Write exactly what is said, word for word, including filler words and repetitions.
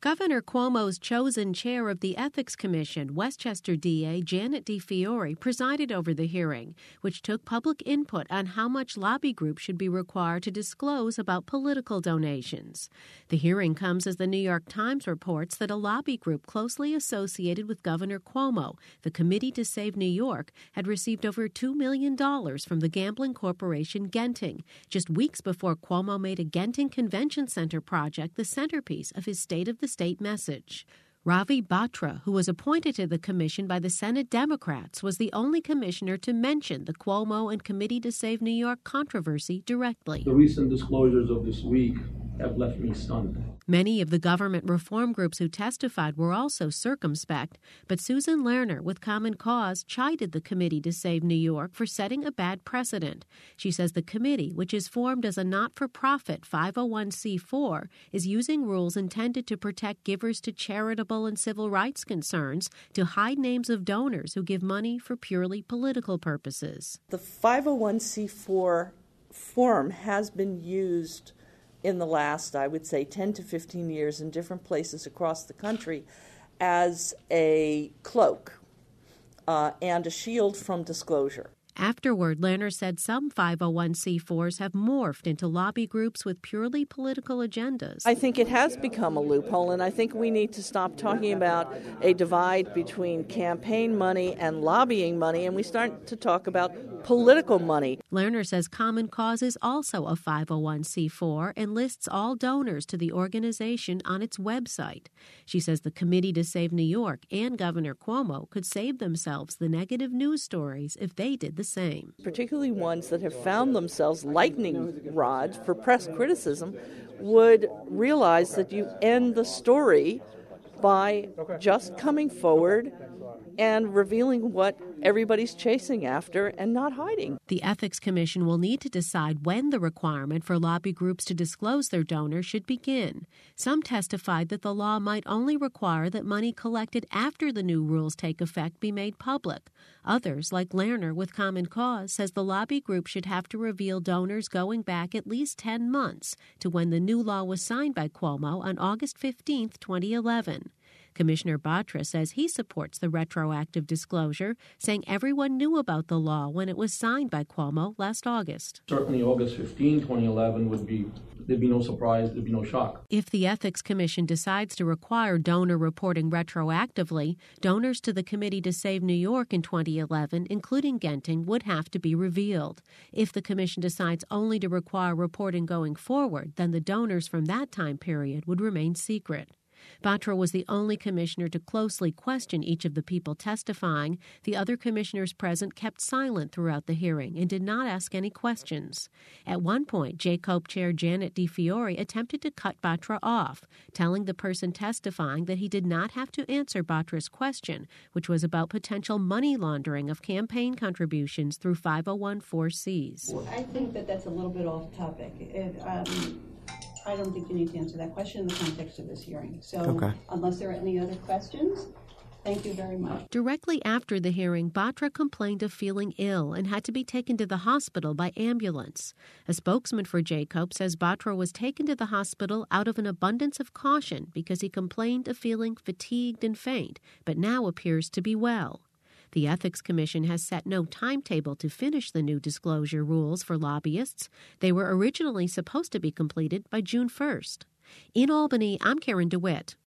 Governor Cuomo's chosen chair of the Ethics Commission, Westchester D A Janet DeFiore, presided over the hearing, which took public input on how much lobby groups should be required to disclose about political donations. The hearing comes as the New York Times reports that a lobby group closely associated with Governor Cuomo, the Committee to Save New York, had received over two million dollars from the gambling corporation Genting, just weeks before Cuomo made a Genting Convention Center project the centerpiece of his State of the State message. Ravi Batra, who was appointed to the commission by the Senate Democrats, was the only commissioner to mention the Cuomo and Committee to Save New York controversy directly. The recent disclosures of this week have left me stunned. Many of the government reform groups who testified were also circumspect, but Susan Lerner with Common Cause chided the Committee to Save New York for setting a bad precedent. She says the committee, which is formed as a not-for-profit five oh one c four, is using rules intended to protect givers to charitable and civil rights concerns to hide names of donors who give money for purely political purposes. The five oh one c four form has been used in the last, I would say, ten to fifteen years in different places across the country as a cloak uh, and a shield from disclosure. Afterward, Lerner said some five oh one c fours have morphed into lobby groups with purely political agendas. I think it has become a loophole, and I think we need to stop talking about a divide between campaign money and lobbying money, and we start to talk about political money. Lerner says Common Cause is also a five oh one c four and lists all donors to the organization on its website. She says the Committee to Save New York and Governor Cuomo could save themselves the negative news stories if they did the same. Particularly ones that have found themselves lightning rods for press criticism would realize that you end the story by just coming forward and revealing what everybody's chasing after and not hiding. The Ethics Commission will need to decide when the requirement for lobby groups to disclose their donors should begin. Some testified that the law might only require that money collected after the new rules take effect be made public. Others, like Lerner with Common Cause, says the lobby group should have to reveal donors going back at least ten months to when the new law was signed by Cuomo on August fifteenth, twenty eleven. Commissioner Batra says he supports the retroactive disclosure, saying everyone knew about the law when it was signed by Cuomo last August. Certainly August fifteenth, twenty eleven would be, there'd be no surprise, there'd be no shock. If the Ethics Commission decides to require donor reporting retroactively, donors to the Committee to Save New York in twenty eleven, including Genting, would have to be revealed. If the Commission decides only to require reporting going forward, then the donors from that time period would remain secret. Batra was the only commissioner to closely question each of the people testifying. The other commissioners present kept silent throughout the hearing and did not ask any questions. At one point, J COPE Chair Janet DeFiore attempted to cut Batra off, telling the person testifying that he did not have to answer Batra's question, which was about potential money laundering of campaign contributions through five oh one four Cs. I think that that's a little bit off topic. It, um, I don't think you need to answer that question in the context of this hearing. So okay. Unless there are any other questions, thank you very much. Directly after the hearing, Batra complained of feeling ill and had to be taken to the hospital by ambulance. A spokesman for J COPE says Batra was taken to the hospital out of an abundance of caution because he complained of feeling fatigued and faint, but now appears to be well. The Ethics Commission has set no timetable to finish the new disclosure rules for lobbyists. They were originally supposed to be completed by June first. In Albany, I'm Karen DeWitt.